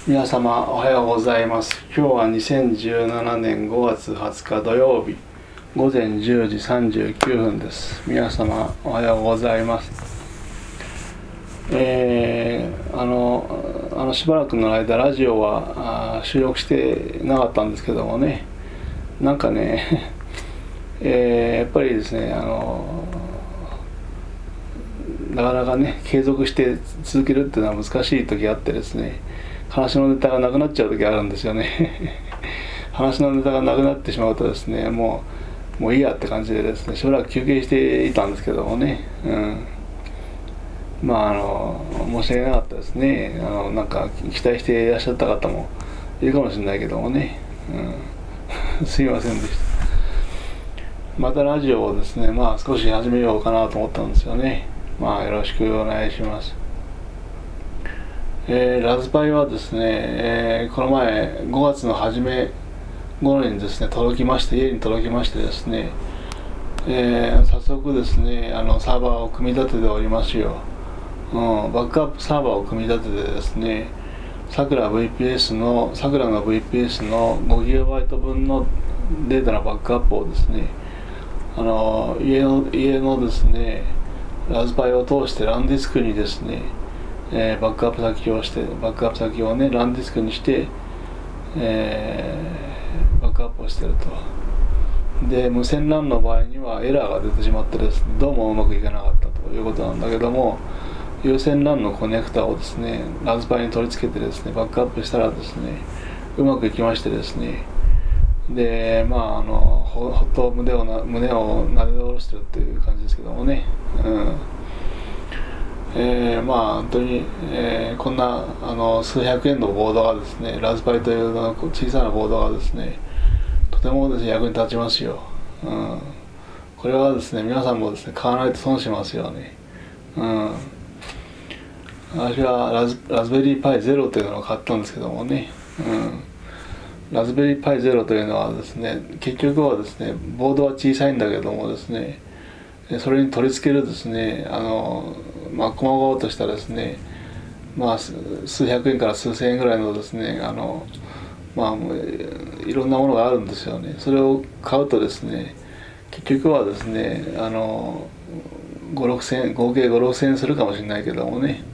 皆様おはようございます。今日は2017年5月20日土曜日午前10時39分です。皆様おはようございます。しばらくの間ラジオは収録してなかったんですけどもね、なんかねやっぱりですねなかなかね継続して続けるっていうのは難しい時があってですね、話のネタがなくなっちゃう時があるんですよね話のネタがなくなってしまうとですね、もういいやって感じでですね、しばらく休憩していたんですけどもね、申し訳なかったですね。なんか期待していらっしゃった方もいるかもしれないけどもね、すいませんでした。またラジオをですね、少し始めようかなと思ったんですよね。よろしくお願いします。ラズパイはですね、この前5月の初め頃にですね家に届きましてですね、早速ですねサーバーを組み立てておりますよ。バックアップサーバーを組み立ててですね、さくらの VPS の 5GB 分のデータのバックアップをですね、家のですねラズパイを通してランディスクにですね、バックアップ先をねランディスクにして、バックアップをしていると。で無線 LAN の場合にはエラーが出てしまってですね、どうもうまくいかなかったということなんだけども、有線 LAN のコネクタをですねラズパイに取り付けてですねバックアップしたらですねうまくいきましてですね、でほっと胸をなで下ろしてるっていう感じですけどもね、本当に、こんな数百円のボードがですね、ラズパイという小さなボードがですねとてもですね役に立ちますよ。これはですね皆さんもですね買わないと損しますよね。私はラズベリーパイゼロというのを買ったんですけどもね、ラズベリーパイゼロというのはですね、結局はですねボードは小さいんだけどもですね、それに取り付けるですね細々としたですね数百円から数千円ぐらいのですねいろんなものがあるんですよね。それを買うとですね結局はですね5、6千円合計5、6千円するかもしれないけどもね、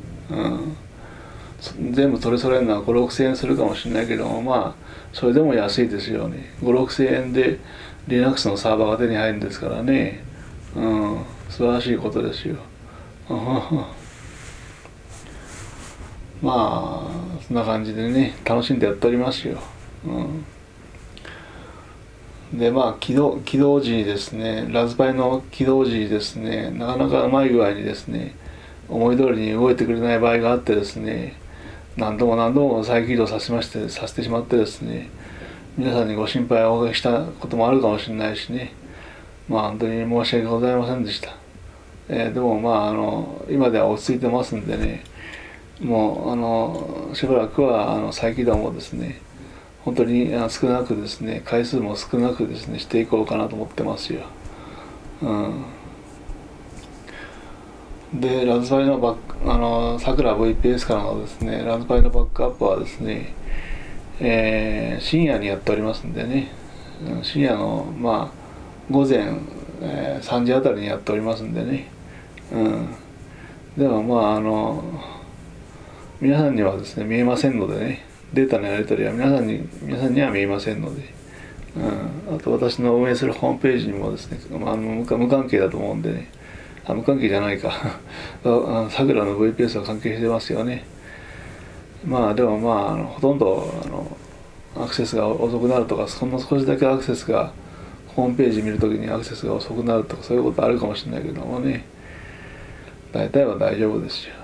全部取り揃えるのは5、6千円するかもしれないけども、それでも安いですよね。5、6千円で Linux のサーバーが手に入るんですからね、素晴らしいことですよそんな感じでね楽しんでやっておりますよ。で起動時にですねラズパイの起動時にですねなかなかうまい具合にですね思い通りに動いてくれない場合があってですね、何度も再起動させてしまってですね、皆さんにご心配をおかけしたこともあるかもしれないしね、本当に申し訳ございませんでした。でも今では落ち着いてますんでね、もうしばらくは再起動もですね本当に少なくですね、回数も少なくですねしていこうかなと思ってますよ。でラズパイのさくら VPS からのですねラズパイのバックアップはですね、深夜にやっておりますんでね、深夜の午前、3時あたりにやっておりますんでね、でも皆さんにはですね見えませんのでね、データのやり取りは皆さんには見えませんので、あと私の運営するホームページにもですね、無関係だと思うんでね、無関係じゃないかさくらの VPS は関係してますよね。でもほとんどアクセスが遅くなるとか、そんな少しだけアクセスがホームページ見るときにアクセスが遅くなるとか、そういうことあるかもしれないけどもね、大体は大丈夫ですよ。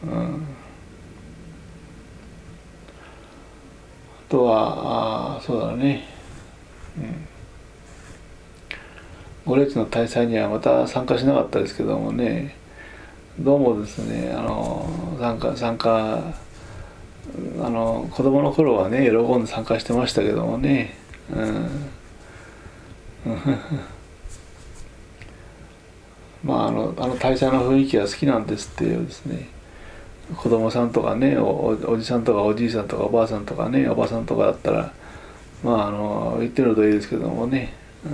あとはそうだね、5列の大祭にはまた参加しなかったですけどもね、どうもですね参加子供の頃はね喜んで参加してましたけどもね、大祭の雰囲気が好きなんですっていうですね子供さんとかね、おじさんとかおじいさんとかおばあさんとかね、おばさんとかだったら言ってるといいですけどもね、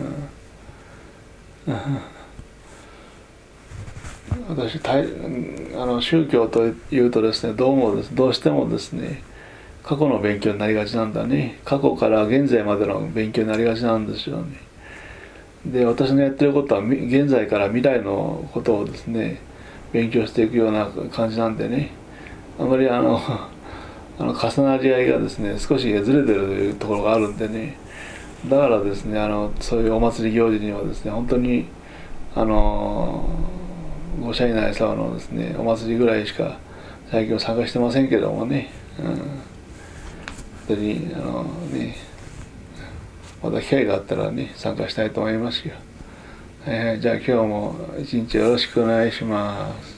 私宗教というとですね、どうしてもですね、過去の勉強になりがちなんだね。過去から現在までの勉強になりがちなんですよね。で、私のやってることは現在から未来のことをですね勉強していくような感じなんでね、あまり重なり合いがですね少しずれてるというところがあるんでね、だからですねそういうお祭り行事にはですね本当にご社員内様のですねお祭りぐらいしか最近は参加してませんけどもね、本当にね、また機会があったらね参加したいと思いますよ。じゃあ今日も一日よろしくお願いします。